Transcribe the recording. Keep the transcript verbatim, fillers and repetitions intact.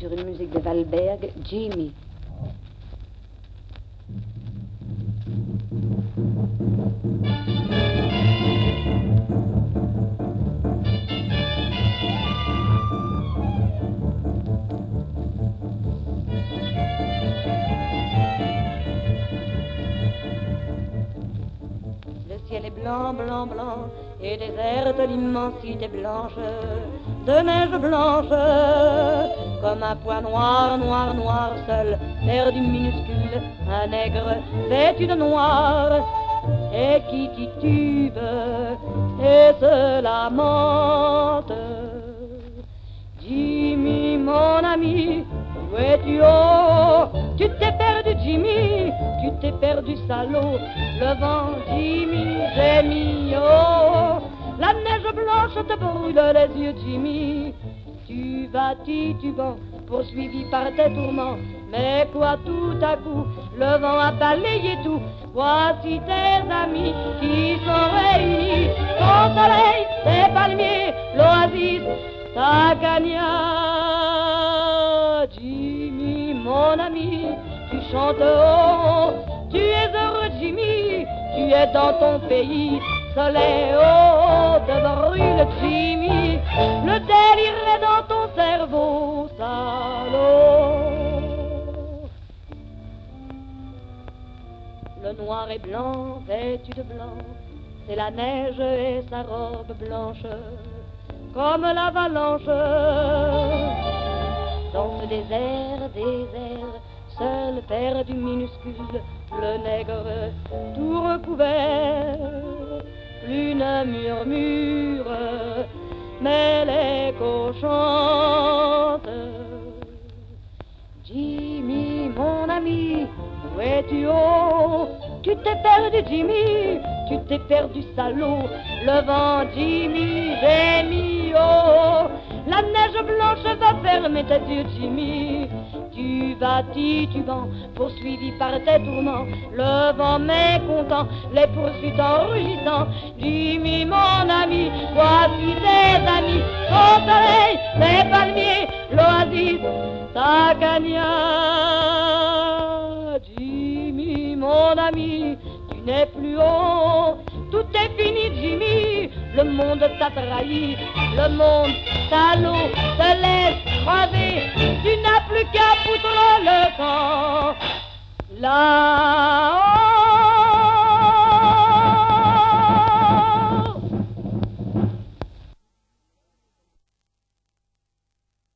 sur une musique de Valberg, Jimmy. Le ciel est blanc, blanc, blanc, et déserte l'immensité blanche, de neige blanche, comme un poids noir, noir, noir, seul, perdu minuscule, un nègre vêtu de noir, et qui titube, et se lamente. Jimmy, mon ami, où es-tu? Oh, tu t'es perdu, Jimmy, tu t'es perdu, salaud. Le vent, Jimmy, gémit, oh, la neige blanche te brûle les yeux, Jimmy. Tu vas titubant, poursuivi par tes tourments. Mais quoi, tout à coup, le vent a balayé tout. Voici tes amis qui sont réunis. Ton soleil, tes palmiers, l'oasis, ta cagnade. Jimmy, mon ami, tu chantes haut, tu es heureux, Jimmy, tu es dans ton pays. Soleil, oh, te brûle, Jimmy, le délire est dans ton cerveau, salaud. Le noir et blanc, vêtu de blanc, c'est la neige et sa robe blanche, comme l'avalanche. Dans ce désert, désert, seul perdu minuscule, le nègre tout recouvert, plus ne murmure, mais l'écho chante. Jimmy, mon ami, où es-tu? Oh, tu t'es perdu, Jimmy, tu t'es perdu, salaud. Le vent, Jimmy, gémit, oh, la neige blanche va fermer tes yeux, Jimmy. Tu vas titubant, poursuivi par tes tourments. Le vent mécontent, les poursuit en rugissant. Jimmy, mon ami, voici tes amis. Ton soleil, tes palmiers, l'oasis, ta cagnade. Jimmy, mon ami, tu n'es plus haut. Tout est fini, Jimmy, le monde t'a trahi, le monde, salaud, te laisse crever, tu n'as plus qu'à foutre le camp. Là-haut.